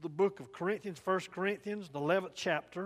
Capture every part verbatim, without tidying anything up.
the book of Corinthians, First Corinthians, the eleventh chapter.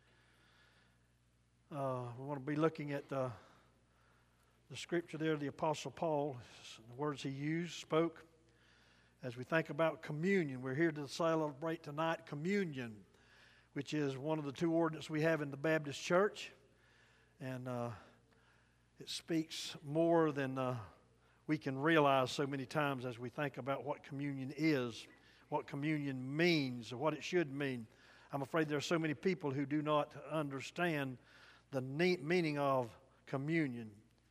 Uh, we want to be looking at uh, the scripture there, the Apostle Paul, the words he used, spoke. As we think about communion, we're here to celebrate tonight communion, which is one of the two ordinances we have in the Baptist church. And uh, it speaks more than uh, we can realize so many times as we think about what communion is, what communion means, or what it should mean. I'm afraid there are so many people who do not understand the meaning of communion.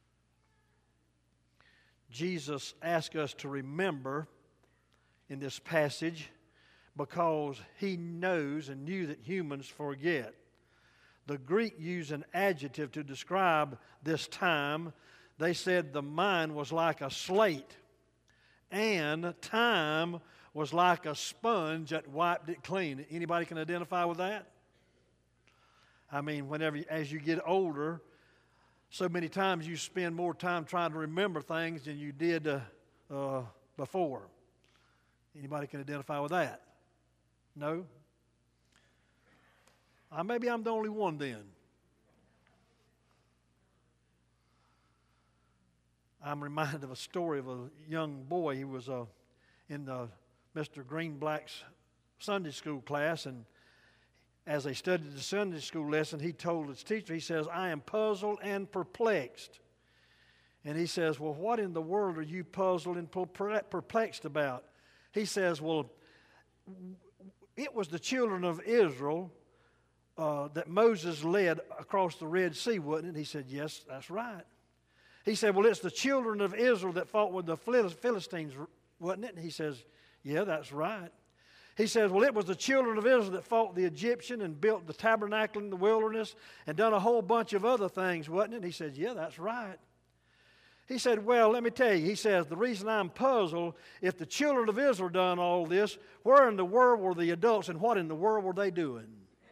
Jesus asks us to remember in this passage because he knows and knew that humans forget. The Greek used an adjective to describe this time. They said the mind was like a slate, and time was like a sponge that wiped it clean. Anybody can identify with that? I mean, whenever, as you get older, so many times you spend more time trying to remember things than you did uh, uh, before. Anybody can identify with that? No? Uh, maybe I'm the only one then. I'm reminded of a story of a young boy. He was uh, in the Mister Greenblatt's Sunday school class, and as they studied the Sunday school lesson, he told his teacher, he says, I am puzzled and perplexed. And he says, well, what in the world are you puzzled and perplexed about? He says, well, it was the children of Israel uh, that Moses led across the Red Sea, wasn't it? He said, yes, that's right. He said, well, it's the children of Israel that fought with the Philistines, wasn't it? And he says, yeah, that's right. He says, well, it was the children of Israel that fought the Egyptian and built the tabernacle in the wilderness and done a whole bunch of other things, wasn't it? And he says, yeah, that's right. He said, well, let me tell you, he says, the reason I'm puzzled, if the children of Israel done all this, where in the world were the adults and what in the world were they doing?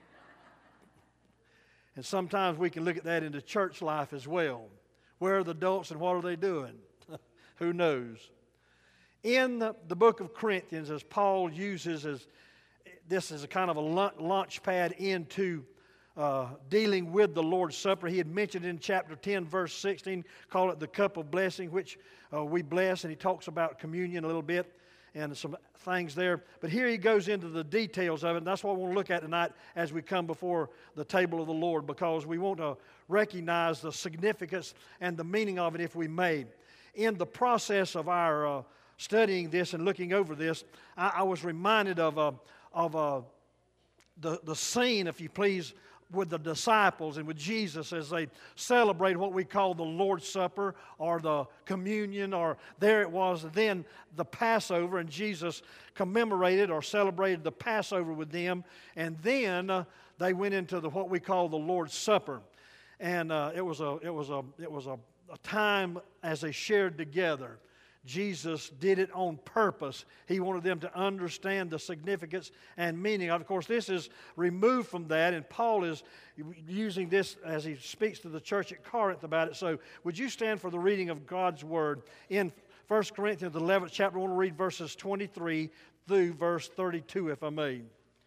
And sometimes we can look at that into church life as well. Where are the adults and what are they doing? Who knows? In the, the book of Corinthians, as Paul uses as this is a kind of a launch pad into uh, dealing with the Lord's Supper. He had mentioned in chapter ten, verse sixteen, call it the cup of blessing, which uh, we bless, and he talks about communion a little bit and some things there. But here he goes into the details of it, and that's what we want to look at tonight as we come before the table of the Lord, because we want to recognize the significance and the meaning of it if we may. In the process of our uh, studying this and looking over this, I, I was reminded of uh, of uh, the the scene, if you please, with the disciples and with Jesus as they celebrate what we call the Lord's Supper or the communion, or there it was then the Passover, and Jesus commemorated or celebrated the Passover with them, and then uh, they went into the what we call the Lord's Supper, and uh, it was a it was a it was a, a time as they shared together. Jesus did it on purpose. He wanted them to understand the significance and meaning of it. Of course, this is removed from that, and Paul is using this as he speaks to the church at Corinth about it. So would you stand for the reading of God's Word in First Corinthians, the eleventh chapter. I want to read verses twenty-three through verse thirty-two, if I may.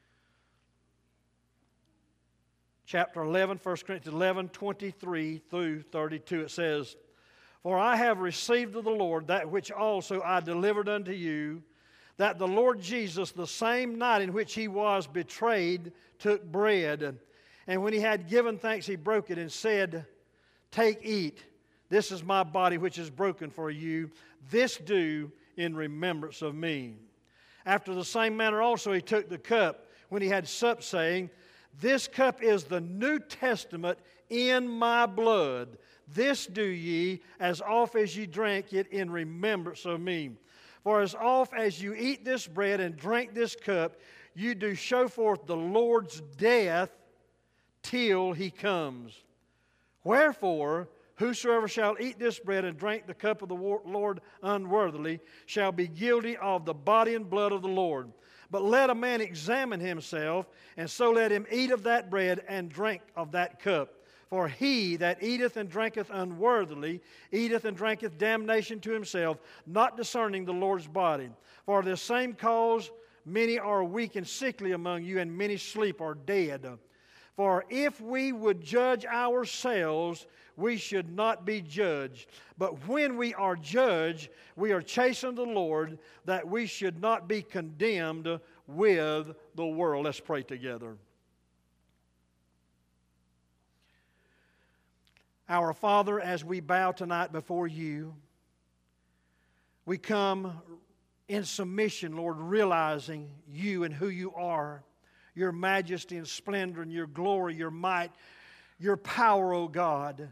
Chapter eleven, First Corinthians eleven, twenty-three through thirty-two. It says, For I have received of the Lord that which also I delivered unto you, that the Lord Jesus, the same night in which he was betrayed, took bread. And when he had given thanks, he broke it and said, Take, eat. This is my body which is broken for you. This do in remembrance of me. After the same manner also he took the cup when he had supped, saying, This cup is the New Testament in my blood. This do ye as oft as ye drink it in remembrance of me. For as oft as you eat this bread and drink this cup, you do show forth the Lord's death till he comes. Wherefore, whosoever shall eat this bread and drink the cup of the Lord unworthily shall be guilty of the body and blood of the Lord. But let a man examine himself, and so let him eat of that bread and drink of that cup. For he that eateth and drinketh unworthily eateth and drinketh damnation to himself, not discerning the Lord's body. For this same cause many are weak and sickly among you, and many sleep or dead. For if we would judge ourselves, we should not be judged. But when we are judged, we are chastened of the Lord, that we should not be condemned with the world. Let's pray together. Our Father, as we bow tonight before you, we come in submission, Lord, realizing you and who you are, your majesty and splendor and your glory, your might, your power, O God.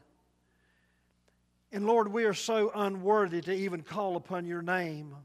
And Lord, we are so unworthy to even call upon your name.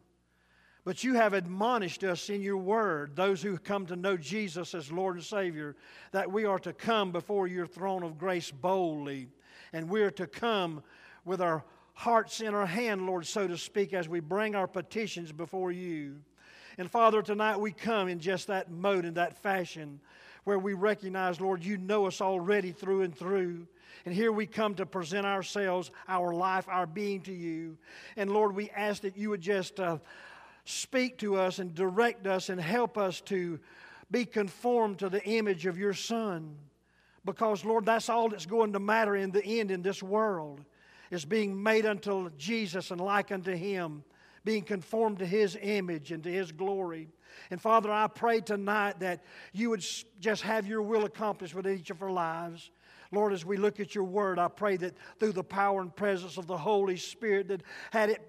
But you have admonished us in your word, those who come to know Jesus as Lord and Savior, that we are to come before your throne of grace boldly. And we are to come with our hearts in our hand, Lord, so to speak, as we bring our petitions before you. And Father, tonight we come in just that mode, in that fashion, where we recognize, Lord, you know us already through and through. And here we come to present ourselves, our life, our being to you. And Lord, we ask that you would just uh, speak to us and direct us and help us to be conformed to the image of your Son. Because, Lord, that's all that's going to matter in the end in this world, is being made unto Jesus and like unto Him, being conformed to His image and to His glory. And, Father, I pray tonight that you would just have your will accomplished with each of our lives. Lord, as we look at your word, I pray that through the power and presence of the Holy Spirit that had it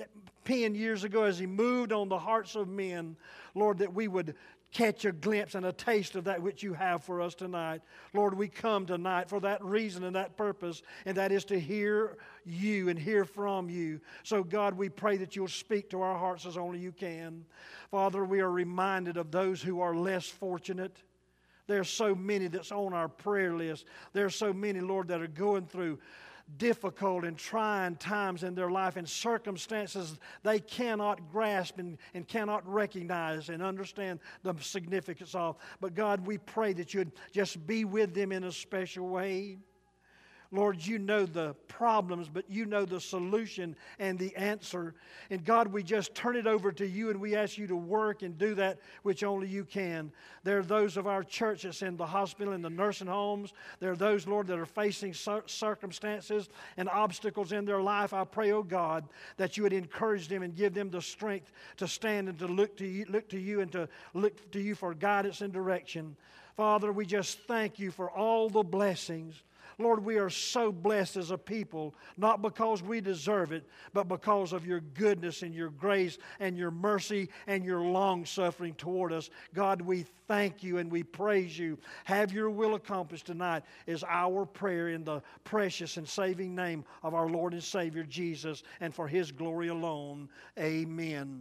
penned years ago as He moved on the hearts of men, Lord, that we would catch a glimpse and a taste of that which you have for us tonight. Lord, we come tonight for that reason and that purpose, and that is to hear you and hear from you. So, God, we pray that you'll speak to our hearts as only you can. Father, we are reminded of those who are less fortunate. There are so many that's on our prayer list. There are so many, Lord, that are going through difficult and trying times in their life and circumstances they cannot grasp and, and cannot recognize and understand the significance of. But God, we pray that you'd just be with them in a special way. Lord, you know the problems, but you know the solution and the answer. And God, we just turn it over to you and we ask you to work and do that which only you can. There are those of our church that's in the hospital and the nursing homes. There are those, Lord, that are facing circumstances and obstacles in their life. I pray, oh God, that you would encourage them and give them the strength to stand and to look to you, look to you and to look to you for guidance and direction. Father, we just thank you for all the blessings. Lord, we are so blessed as a people, not because we deserve it, but because of your goodness and your grace and your mercy and your long-suffering toward us. God, we thank you and we praise you. Have your will accomplished tonight is our prayer in the precious and saving name of our Lord and Savior Jesus, and for His glory alone. Amen.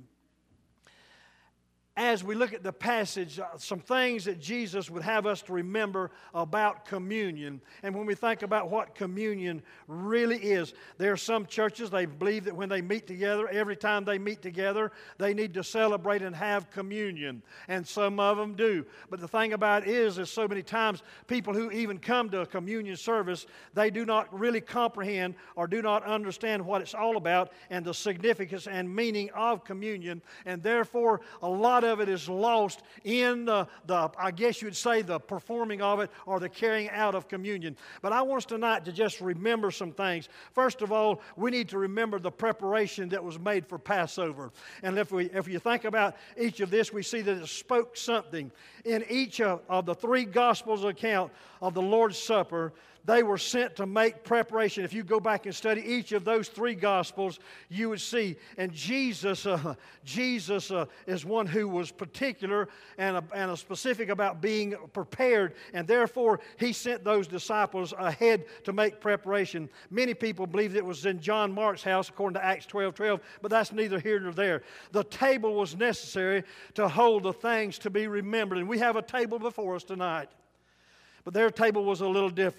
As we look at the passage, uh, some things that Jesus would have us to remember about communion. And when we think about what communion really is, there are some churches, they believe that when they meet together, every time they meet together, they need to celebrate and have communion. And some of them do. But the thing about it is, is so many times people who even come to a communion service, they do not really comprehend or do not understand what it's all about and the significance and meaning of communion. And therefore, a lot of of it is lost in the, the, I guess you would say, the performing of it or the carrying out of communion. But I want us tonight to just remember some things. First of all, we need to remember the preparation that was made for Passover. And if we, if you think about each of this, we see that it spoke something. In each of, of the three Gospels account of the Lord's Supper, they were sent to make preparation. If you go back and study each of those three Gospels, you would see. And Jesus, uh, Jesus uh, is one who was particular and, uh, and uh, specific about being prepared. And therefore, He sent those disciples ahead to make preparation. Many people believe it was in John Mark's house, according to Acts twelve twelve, but that's neither here nor there. The table was necessary to hold the things to be remembered. And we have a table before us tonight. But their table was a little different.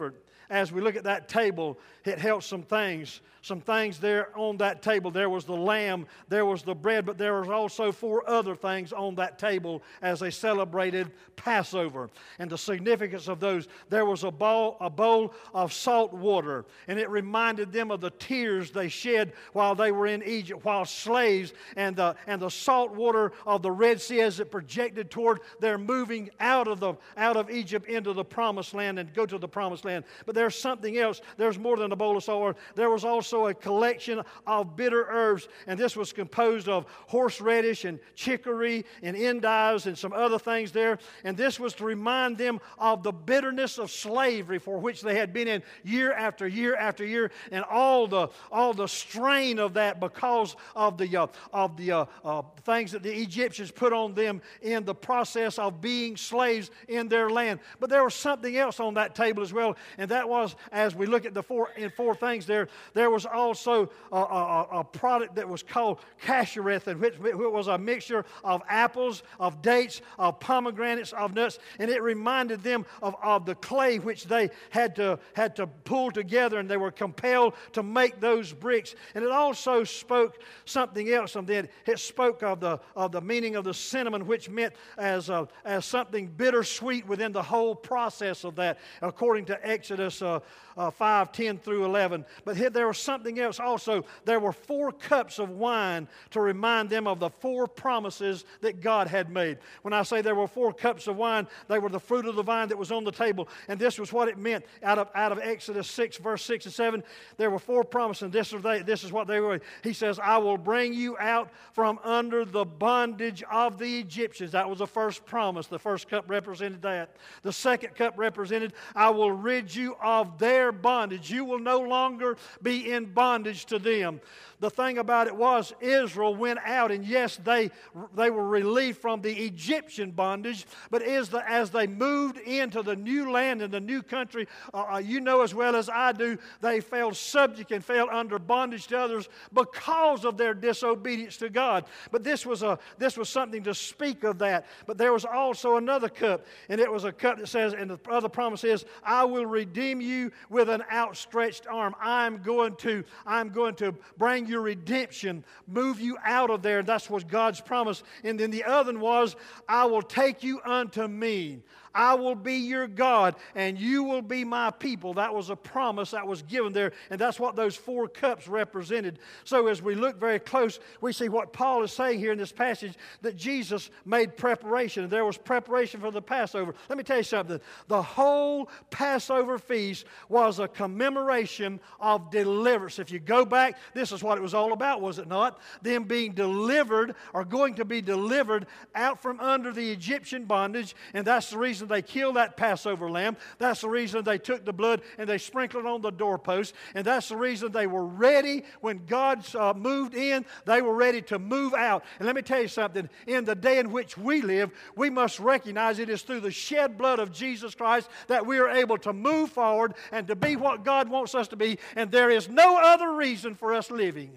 as we look at that table, it held some things. Some things there on that table. There was the lamb, there was the bread, but there was also four other things on that table as they celebrated Passover. And the significance of those, there was a bowl, a bowl of salt water, and it reminded them of the tears they shed while they were in Egypt, while slaves, and the, and the salt water of the Red Sea as it projected toward their moving out of, the, out of Egypt into the Promised Land and go to the Promised Land. But there's something else. There's more than a bowl of salt water. There was also a collection of bitter herbs, and this was composed of horseradish and chicory and endives and some other things there. And this was to remind them of the bitterness of slavery for which they had been in year after year after year, and all the all the strain of that because of the uh, of the uh, uh, things that the Egyptians put on them in the process of being slaves in their land. But there was something else on that table as well, and that was, as we look at the four in four things there, there was also a, a, a product that was called cashereth, and which, which was a mixture of apples, of dates, of pomegranates, of nuts, and it reminded them of, of the clay which they had to had to pull together, and they were compelled to make those bricks. And it also spoke something else, and then it spoke of the of the meaning of the cinnamon, which meant as uh, as something bittersweet within the whole process of that, according to Exodus uh, uh, five, ten through eleven. But here there was something else also. There were four cups of wine to remind them of the four promises that God had made. When I say there were four cups of wine, they were the fruit of the vine that was on the table. And this was what it meant out of, out of Exodus six, verse six and seven. There were four promises, and this is, they, this is what they were. He says, I will bring you out from under the bondage of the Egyptians. That was the first promise. The first cup represented that. The second cup represented, I will rid you of their bondage. You will no longer be in bondage to them. The thing about it was, Israel went out, and yes, they they were relieved from the Egyptian bondage, but as, the, as they moved into the new land and the new country, uh, you know as well as I do, they fell subject and fell under bondage to others because of their disobedience to God. But this was a this was something to speak of that. But there was also another cup, and it was a cup that says, and the other promise is, I will redeem you with an outstretched arm. I'm going to I'm going to bring your redemption, move you out of there. That's what God's promise. And then the other one was, I will take you unto me. I will be your God, and you will be my people. That was a promise that was given there, and that's what those four cups represented. So as we look very close, we see what Paul is saying here in this passage, that Jesus made preparation, and there was preparation for the Passover. Let me tell you something. The whole Passover feast was a commemoration of deliverance. If you go back, this is what it was all about, was it not? Them being delivered, or going to be delivered out from under the Egyptian bondage, and that's the reason they killed that Passover lamb. That's the reason they took the blood and they sprinkled it on the doorpost. And that's the reason they were ready when God uh, moved in. They were ready to move out. And let me tell you something. In the day in which we live, we must recognize it is through the shed blood of Jesus Christ that we are able to move forward and to be what God wants us to be. And there is no other reason for us living.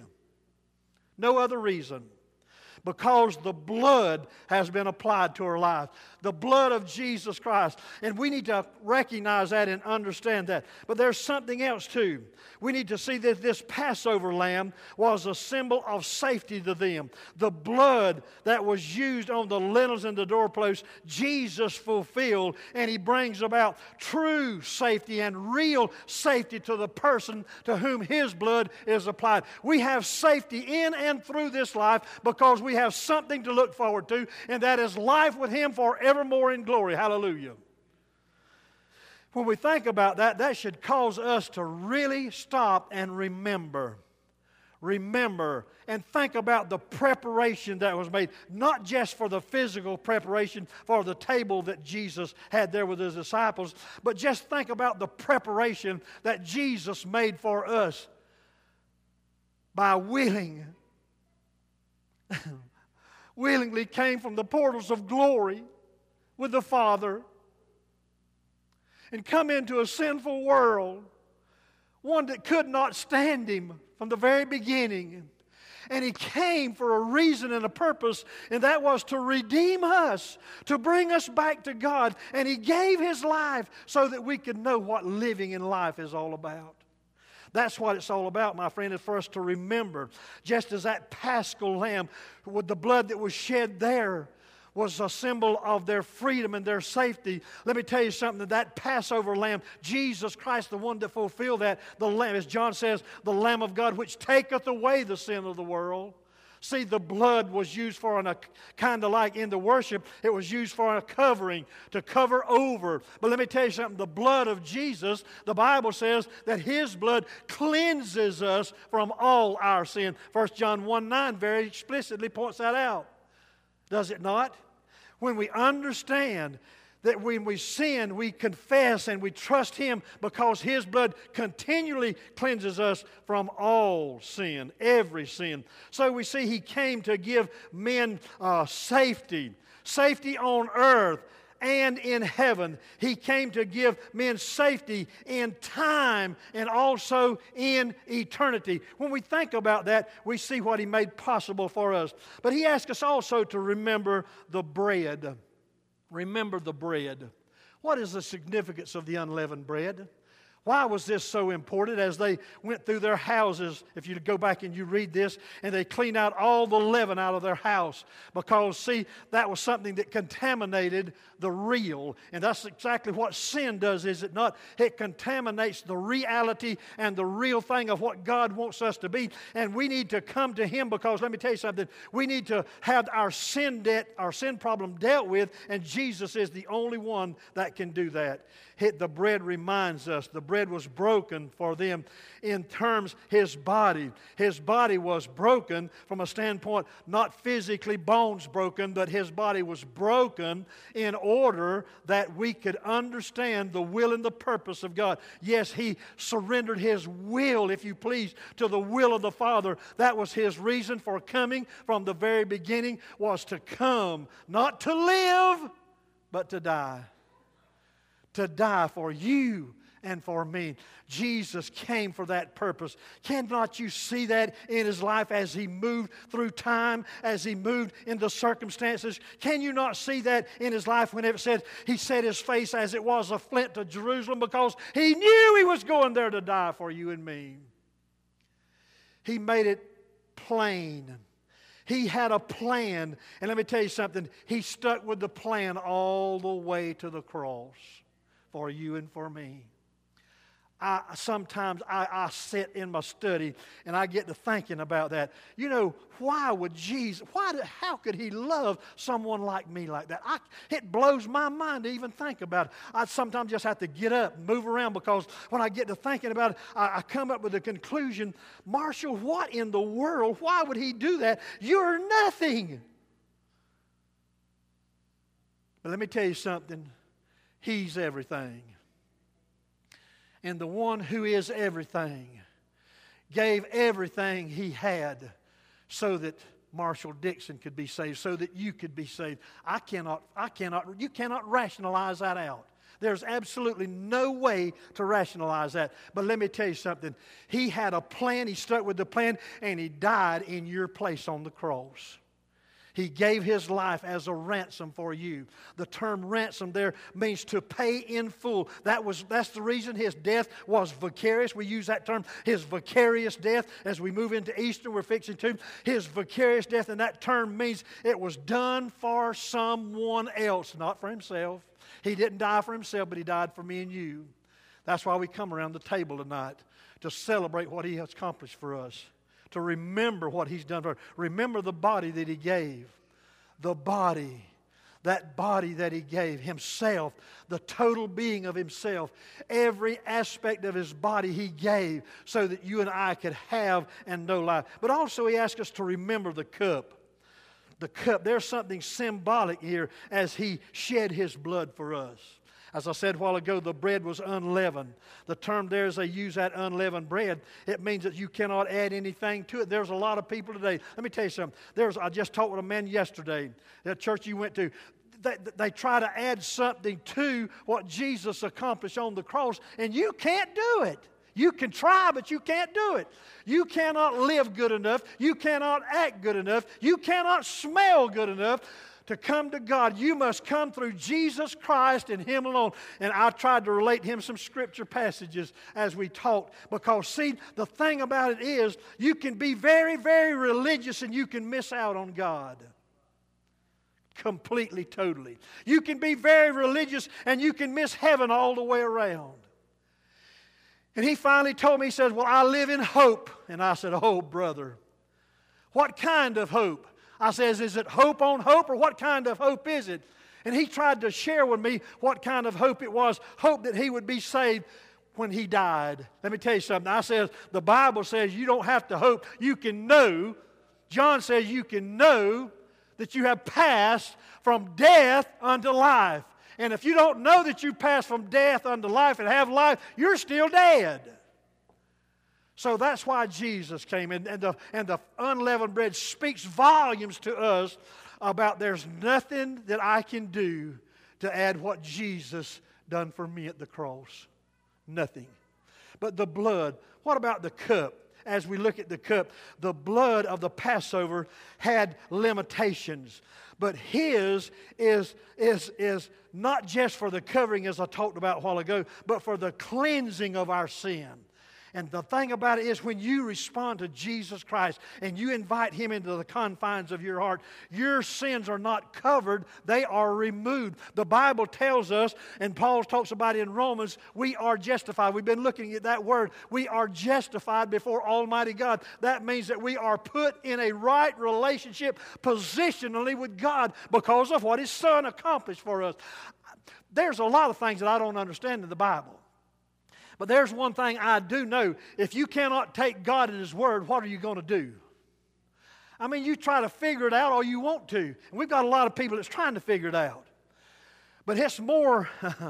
No other reason. Because the blood has been applied to our life. The blood of Jesus Christ. And we need to recognize that and understand that. But there's something else too. We need to see that this Passover lamb was a symbol of safety to them. The blood that was used on the lintels and the doorposts, Jesus fulfilled, and He brings about true safety and real safety to the person to whom His blood is applied. We have safety in and through this life because we have something to look forward to, and that is life with Him forevermore in glory. Hallelujah. When we think about that, that should cause us to really stop and remember. Remember and think about the preparation that was made, not just for the physical preparation for the table that Jesus had there with His disciples, but just think about the preparation that Jesus made for us by willing, willingly came from the portals of glory with the Father and come into a sinful world, one that could not stand Him from the very beginning. And He came for a reason and a purpose, and that was to redeem us, to bring us back to God. And He gave His life so that we could know what living in life is all about. That's what it's all about, my friend, is for us to remember. Just as that Paschal lamb, with the blood that was shed there, was a symbol of their freedom and their safety. Let me tell you something, that Passover lamb, Jesus Christ, the one that fulfilled that, the lamb, as John says, the Lamb of God, which taketh away the sin of the world. See, the blood was used for, a kind of like in the worship, it was used for a covering, to cover over. But let me tell you something, the blood of Jesus, the Bible says that His blood cleanses us from all our sin. First John one nine very explicitly points that out. Does it not? When we understand that when we sin, we confess and we trust Him because His blood continually cleanses us from all sin, every sin. So we see He came to give men uh, safety, safety on earth and in heaven. He came to give men safety in time and also in eternity. When we think about that, we see what He made possible for us. But He asked us also to remember the bread. Remember the bread. What is the significance of the unleavened bread? Why was this so important? As they went through their houses, if you go back and you read this, and they cleaned out all the leaven out of their house. Because, see, that was something that contaminated the real. And that's exactly what sin does, is it not? It contaminates the reality and the real thing of what God wants us to be. And we need to come to Him because, let me tell you something, we need to have our sin debt, our sin problem dealt with, and Jesus is the only one that can do that. The bread reminds us the bread was broken for them in terms His body. His body was broken from a standpoint, not physically bones broken, but His body was broken in order that we could understand the will and the purpose of God. Yes, He surrendered His will, if you please, to the will of the Father. That was His reason for coming from the very beginning, was to come, not to live, but to die. To die for you and for me. Jesus came for that purpose. Cannot you see that in His life as He moved through time, as He moved in the circumstances? Can you not see that in His life when it said He set His face as it was a flint to Jerusalem because He knew He was going there to die for you and me? He made it plain. He had a plan. And let me tell you something. He stuck with the plan all the way to the cross for you and for me. I, sometimes I, I sit in my study and I get to thinking about that. You know, why would Jesus, why, did, how could He love someone like me like that? I, it blows my mind to even think about it. I sometimes just have to get up and move around because when I get to thinking about it, I, I come up with the conclusion, Marshall, what in the world, why would He do that? You're nothing. But let me tell you something. He's everything. And the one who is everything gave everything He had so that Marshall Dixon could be saved, so that you could be saved. I cannot, I cannot, you cannot rationalize that out. There's absolutely no way to rationalize that. But let me tell you something. He had a plan, He stuck with the plan, and He died in your place on the cross. He gave His life as a ransom for you. The term ransom there means to pay in full. That was, that's the reason His death was vicarious. We use that term, His vicarious death. As we move into Easter, we're fixing to His vicarious death. And that term means it was done for someone else, not for Himself. He didn't die for Himself, but He died for me and you. That's why we come around the table tonight, to celebrate what He has accomplished for us. To remember what He's done for us. Remember the body that He gave. The body, that body that He gave, Himself, the total being of Himself. Every aspect of His body He gave so that you and I could have and know life. But also He asked us to remember the cup. The cup, there's something symbolic here as He shed His blood for us. As I said a while ago, the bread was unleavened. The term there, as they use that unleavened bread, it means that you cannot add anything to it. There's a lot of people today. Let me tell you something. There's, I just talked with a man yesterday, that church you went to. They, they try to add something to what Jesus accomplished on the cross, and you can't do it. You can try, but you can't do it. You cannot live good enough. You cannot act good enough. You cannot smell good enough to come to God. You must come through Jesus Christ and Him alone. And I tried to relate Him some scripture passages as we talked. Because, see, the thing about it is, you can be very, very religious and you can miss out on God. Completely, totally. You can be very religious and you can miss heaven all the way around. And he finally told me, he says, well, I live in hope. And I said, oh, brother, what kind of hope? I says, is it hope on hope, or what kind of hope is it? And he tried to share with me what kind of hope it was. Hope that he would be saved when he died. Let me tell you something. I says, the Bible says you don't have to hope. You can know. John says you can know that you have passed from death unto life. And if you don't know that you passed from death unto life and have life, you're still dead. So that's why Jesus came. And, and, the, and the unleavened bread speaks volumes to us about there's nothing that I can do to add what Jesus done for me at the cross. Nothing. But the blood, what about the cup? As we look at the cup, the blood of the Passover had limitations. But His is, is, is not just for the covering, as I talked about a while ago, but for the cleansing of our sin. And the thing about it is, when you respond to Jesus Christ and you invite Him into the confines of your heart, your sins are not covered, they are removed. The Bible tells us, and Paul talks about it in Romans, we are justified. We've been looking at that word. We are justified before Almighty God. That means that we are put in a right relationship positionally with God because of what His Son accomplished for us. There's a lot of things that I don't understand in the Bible. But there's one thing I do know. If you cannot take God at His word, what are you going to do? I mean, you try to figure it out all you want to. And we've got a lot of people that's trying to figure it out. But it's more,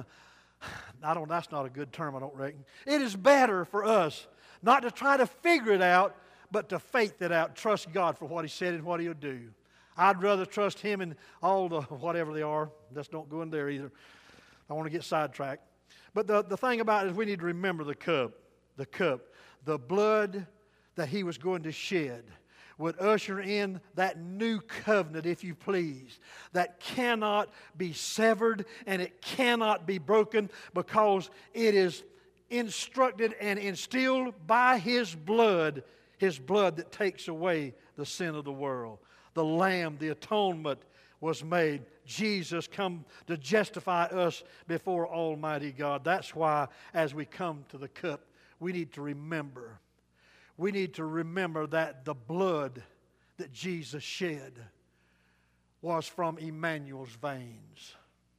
I don't, that's not a good term, I don't reckon. It is better for us not to try to figure it out, but to faith it out, trust God for what He said and what He'll do. I'd rather trust Him in all the whatever they are. Let's don't go in there either. I want to get sidetracked. But the, the thing about it is we need to remember the cup. The cup. The blood that He was going to shed would usher in that new covenant, if you please, that cannot be severed and it cannot be broken because it is instructed and instilled by His blood, His blood that takes away the sin of the world. The Lamb, the atonement was made. Jesus come to justify us before Almighty God. That's why as we come to the cup, we need to remember. We need to remember that the blood that Jesus shed was from Emmanuel's veins.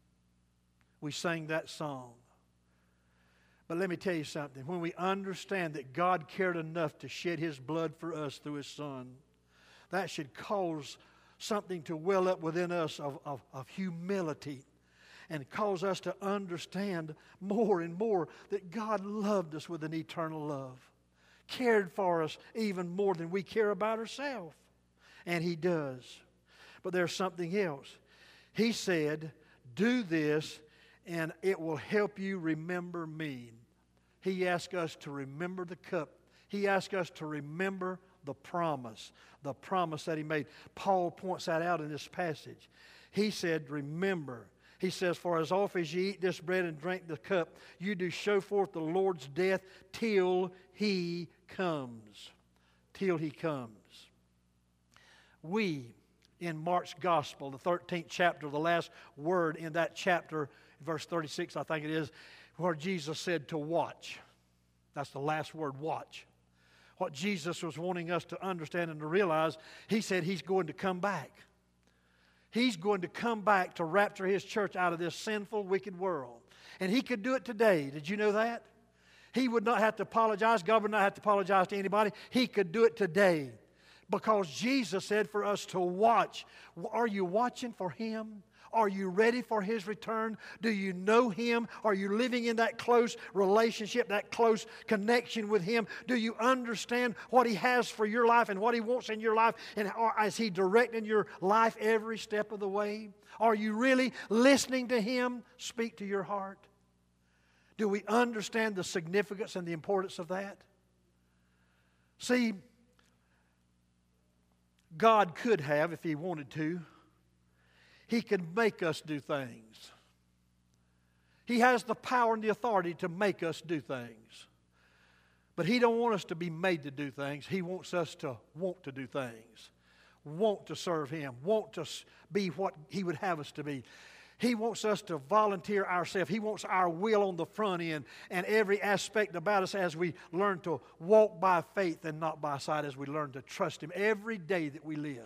We sang that song. But let me tell you something. When we understand that God cared enough to shed His blood for us through His Son, that should cause something to well up within us of, of, of humility and cause us to understand more and more that God loved us with an eternal love, cared for us even more than we care about ourselves. And He does. But there's something else. He said, do this and it will help you remember me. He asked us to remember the cup. He asked us to remember the promise, the promise that He made. Paul points that out in this passage. He said, remember. He says, for as often as you eat this bread and drink the cup, you do show forth the Lord's death till He comes. Till He comes. We, in Mark's Gospel, the thirteenth chapter, the last word in that chapter, verse thirty-six, I think it is, where Jesus said to watch. That's the last word, watch. What Jesus was wanting us to understand and to realize, He said He's going to come back. He's going to come back to rapture His church out of this sinful, wicked world. And He could do it today. Did you know that? He would not have to apologize. God would not have to apologize to anybody. He could do it today. Because Jesus said for us to watch. Are you watching for Him? Are you ready for His return? Do you know Him? Are you living in that close relationship, that close connection with Him? Do you understand what He has for your life and what He wants in your life? And is He directing your life every step of the way? Are you really listening to Him speak to your heart? Do we understand the significance and the importance of that? See, God could have, if He wanted to, He could make us do things. He has the power and the authority to make us do things. But He don't want us to be made to do things. He wants us to want to do things. Want to serve Him. Want to be what He would have us to be. He wants us to volunteer ourselves. He wants our will on the front end and every aspect about us as we learn to walk by faith and not by sight, as we learn to trust Him every day that we live.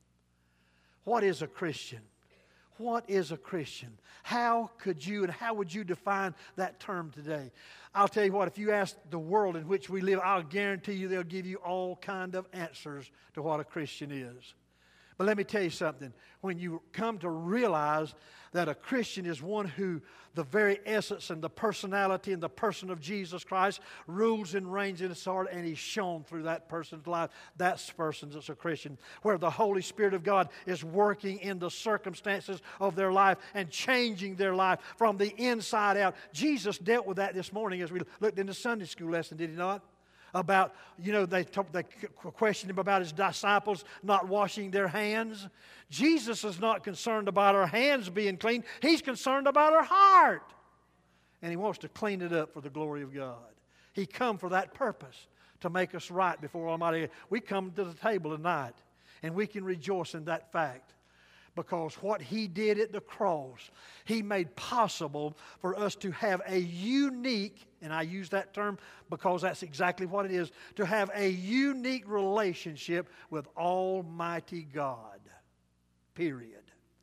What is a Christian? What is a Christian? How could you and how would you define that term today? I'll tell you what, if you ask the world in which we live, I'll guarantee you they'll give you all kind of answers to what a Christian is. But let me tell you something. When you come to realize that a Christian is one who the very essence and the personality and the person of Jesus Christ rules and reigns in his heart, and He's shown through that person's life, that person is a Christian. Where the Holy Spirit of God is working in the circumstances of their life and changing their life from the inside out. Jesus dealt with that this morning as we looked in the Sunday school lesson, did He not? About, you know, they, talk, they questioned Him about His disciples not washing their hands. Jesus is not concerned about our hands being clean. He's concerned about our heart. And He wants to clean it up for the glory of God. He come for that purpose, to make us right before Almighty. We come to the table tonight, and we can rejoice in that fact. Because what He did at the cross, He made possible for us to have a unique, and I use that term because that's exactly what it is, to have a unique relationship with Almighty God. Period.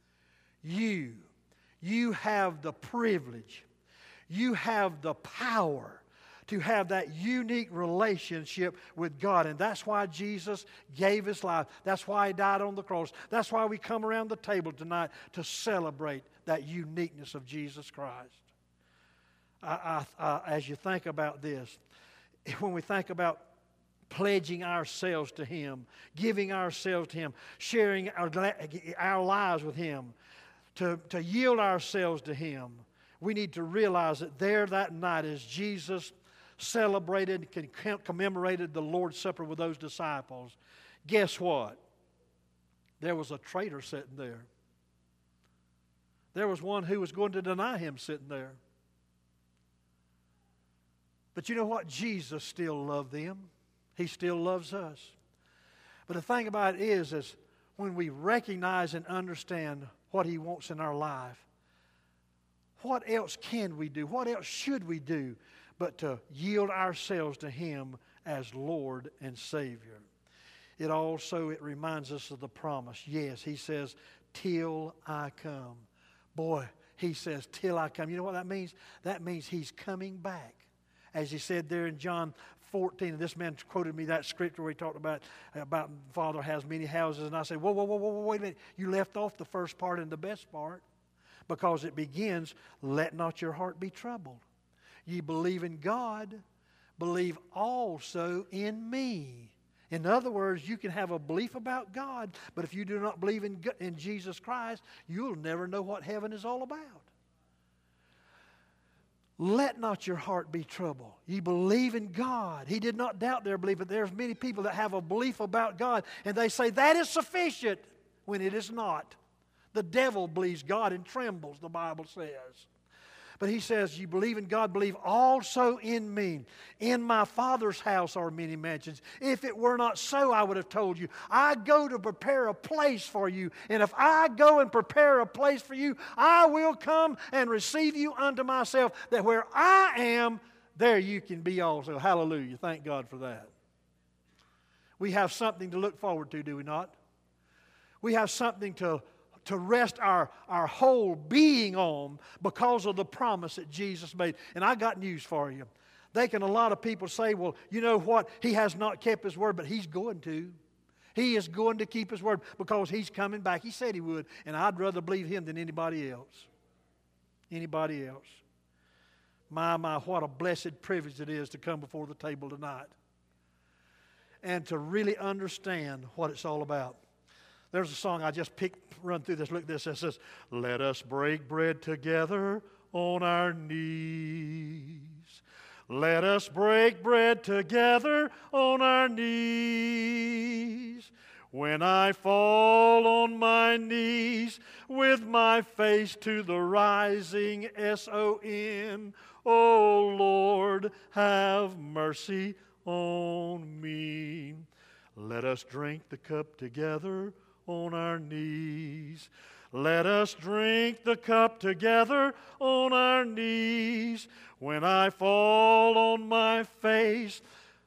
You, you have the privilege, you have the power to have that unique relationship with God. And that's why Jesus gave His life. That's why He died on the cross. That's why we come around the table tonight to celebrate that uniqueness of Jesus Christ. I, I, I, as you think about this, when we think about pledging ourselves to Him, giving ourselves to Him, sharing our, our lives with Him, to, to yield ourselves to Him, we need to realize that there that night as Jesus celebrated, commemorated the Lord's Supper with those disciples, guess what? There was a traitor sitting there. There was one who was going to deny Him sitting there. But you know what? Jesus still loved them. He still loves us. But the thing about it is, is when we recognize and understand what He wants in our life, what else can we do? What else should we do but to yield ourselves to Him as Lord and Savior? It also, it reminds us of the promise. Yes, He says, till I come. Boy, He says, till I come. You know what that means? That means He's coming back. As He said there in John fourteen, and this man quoted me that scripture where he talked about, about Father has many houses. And I said, whoa, whoa, whoa, whoa, wait a minute. You left off the first part and the best part. Because it begins, let not your heart be troubled. Ye believe in God, believe also in me. In other words, you can have a belief about God, but if you do not believe in, in Jesus Christ, you'll never know what heaven is all about. Let not your heart be troubled. Ye believe in God. He did not doubt their belief, but there's many people that have a belief about God, and they say that is sufficient when it is not. The devil believes God and trembles, the Bible says. But He says, you believe in God, believe also in me. In my Father's house are many mansions. If it were not so, I would have told you. I go to prepare a place for you. And if I go and prepare a place for you, I will come and receive you unto myself, that where I am, there you can be also. Hallelujah. Thank God for that. We have something to look forward to, do we not? We have something to to rest our, our whole being on because of the promise that Jesus made. And I got news for you. They can, a lot of people say, well, you know what? He has not kept His word, but He's going to. He is going to keep His word because He's coming back. He said He would, and I'd rather believe Him than anybody else. Anybody else. My, my, what a blessed privilege it is to come before the table tonight and to really understand what it's all about. There's a song I just picked, run through this. Look at this. It says, let us break bread together on our knees. Let us break bread together on our knees. When I fall on my knees with my face to the rising S O N, O Lord, have mercy on me. Let us drink the cup together on our knees. Let us drink the cup together on our knees. When I fall on my face,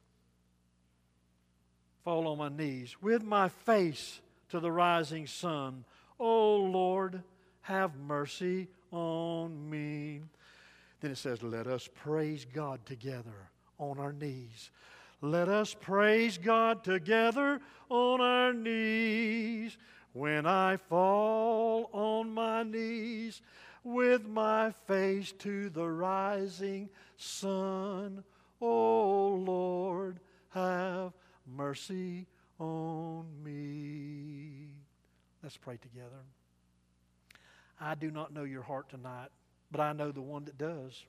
fall on my knees with my face to the rising sun, O Lord, have mercy on me. Then it says, let us praise God together on our knees. Let us praise God together on our knees. When I fall on my knees with my face to the rising sun, O Lord, have mercy on me. Let's pray together. I do not know your heart tonight, but I know the one that does.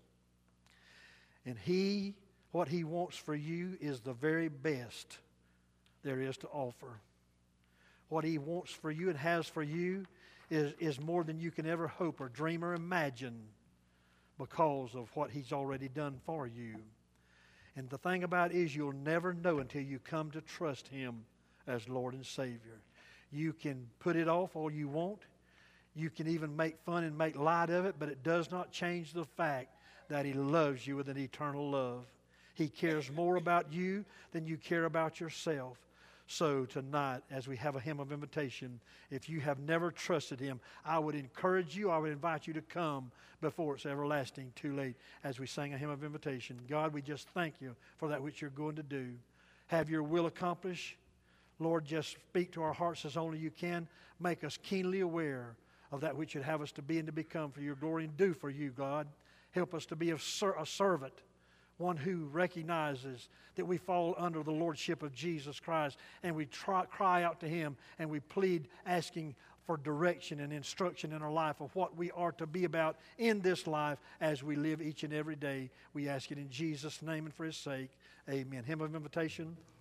And He, what He wants for you is the very best there is to offer. What He wants for you and has for you is, is more than you can ever hope or dream or imagine because of what He's already done for you. And the thing about it is you'll never know until you come to trust Him as Lord and Savior. You can put it off all you want. You can even make fun and make light of it, but it does not change the fact that He loves you with an eternal love. He cares more about you than you care about yourself. So tonight, as we have a hymn of invitation, if you have never trusted Him, I would encourage you, I would invite you to come before it's everlasting too late as we sing a hymn of invitation. God, we just thank You for that which You're going to do. Have Your will accomplished. Lord, just speak to our hearts as only You can. Make us keenly aware of that which You'd have us to be and to become for Your glory and do for You, God. Help us to be a, ser- a servant, one who recognizes that we fall under the lordship of Jesus Christ, and we try, cry out to Him and we plead asking for direction and instruction in our life of what we are to be about in this life as we live each and every day. We ask it in Jesus' name and for His sake. Amen. Hymn of invitation.